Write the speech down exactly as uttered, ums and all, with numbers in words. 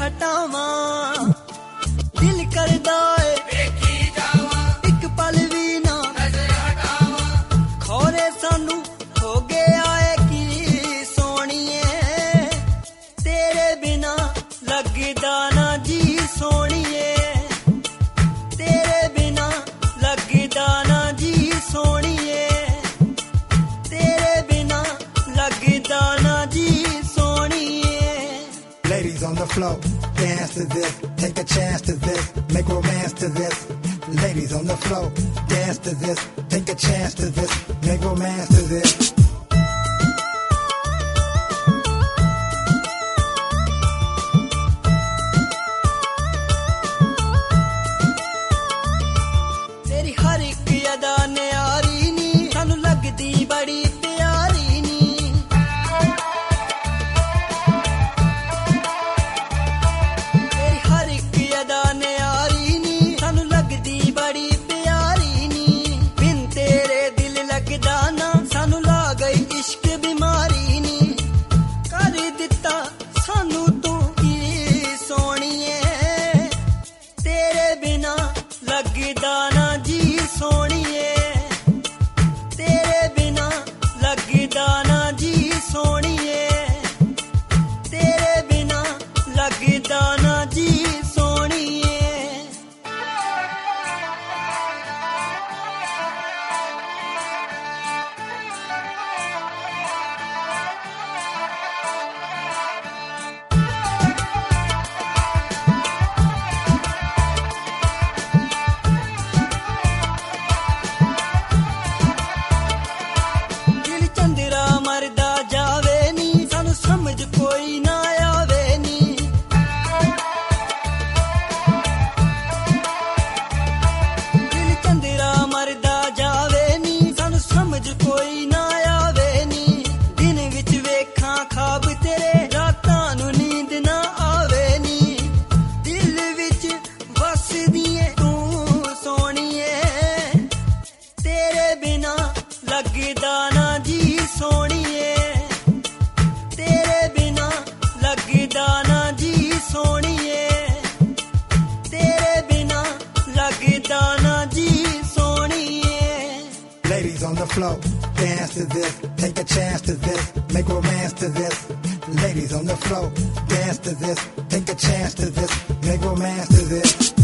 ਹਟਾਵਾਂ ਦਿਲ ਕਰਦਾ ਏ ਵੇਖੀ ਜਾਵਾਂ ਇੱਕ ਪਲ ਵੀ ਨਾ ਨਜ਼ਰ ਹਟਾਵਾਂ ਖੋਰੇ ਸਾਨੂੰ ਹੋ ਗਿਆ ਏ ਕੀ ਸੋਹਣੀਏ ਤੇਰੇ ਬਿਨਾ ਲੱਗਦਾ ਨਾ ਜੀ ਸੋਹਣੀਏ ਤੇਰੇ ਬਿਨਾ ਲੱਗਦਾ ਨਾ ਜੀ ਸੋਹਣੀਏ ਤੇਰੇ ਬਿਨਾ ਲੱਗਦਾ ਨਾ ਜੀ ਸੋਹਣੀਏ Ladies on the floor, dance to this, take a chance to this, make romance to this. Ladies on the floor, dance to this, take a chance to this, make romance to this. ਤੇਰੀ ਹਰ ਇੱਕ ਅਦਾ ਨਿਆਰੀ ਨੀ ਸਾਨੂੰ ਲੱਗਦੀ ਬੜੀ ਪਿਆਰੀ ਨੀ ਤੇਰੀ ਹਰ ਇੱਕ ਅਦਾ ਨਿਆਰੀ ਨੀ ਸਾਨੂੰ ਲੱਗਦੀ ਬੜੀ ਪਿਆਰੀ ਨੀ ਬਿਨ ਤੇਰੇ ਦਿਲ ਲੱਗਦਾ ਨਾ ਸਾਨੂੰ ਲਾ ਗਈ ਇਸ਼ਕ ਬਿਮਾਰੀ ਨੀ ਕਰ ਦਿੱਤਾ ਸਾਨੂੰ ਤੂੰ ਕੀ ਸੋਹਣੀਏ ਤੇਰੇ ਬਿਨਾ ਲੱਗਦਾ ਨਾ ਜੀ ਸੋਹਣੀਏ ਤੇਰੇ ਬਿਨਾ ਲੱਗਦਾ ਨਾ ਜੀ ਸੋਹਣੀਏ ਤੇਰੇ ਬਿਨਾ ਲੱਗਦਾ ਨਾ ਜੀ ਸੋਹਣੀਏ ਦਿਲ ਚੰਦਰਾ ਮਰਦਾ ਜਾਵੇ ਨੀ ਸਾਨੂੰ ਸਮਝ ਕੋਈ ਨਾ ਆਵੇ ਨੀ ਦਿਲ ਚੰਦਰਾ ਮਰਦਾ ਜਾਵੇ ਨੀ ਸਾਨੂੰ ਸਮਝ ਕੋਈ ਨਾ ਆਵੇ ਨੀ ਦਿਨ ਵਿੱਚ ਵੇਖਾਂ ਖਾਬ ਤੇਰੇ ਰਾਤਾਂ ਨੂੰ ਨੀਂਦ ਨਾ ਆਵੇ ਨੀ ਦਿਲ ਵਿੱਚ ਵਸਦੀ ਏ ਤੂੰ ਸੋਹਣੀਏ ਤੇਰੇ ਬਿਨਾ ਲੱਗਦਾ ਨਾ ਜੀ ਸੋਹਣੀਏ ਤੇਰੇ ਬਿਨਾ ਲੱਗਦਾ ਨਾ ਜੀ ਸੋਹਣੀਏ ਤੇਰੇ ਬਿਨਾ ਲੱਗਦਾ ਨਾ ਜੀ ਸੋਹਣੀਏ Ladies on the floor, dance to this, take a chance to this, make romance to this. Ladies on the floor, dance to this, take a chance to this, make romance to this.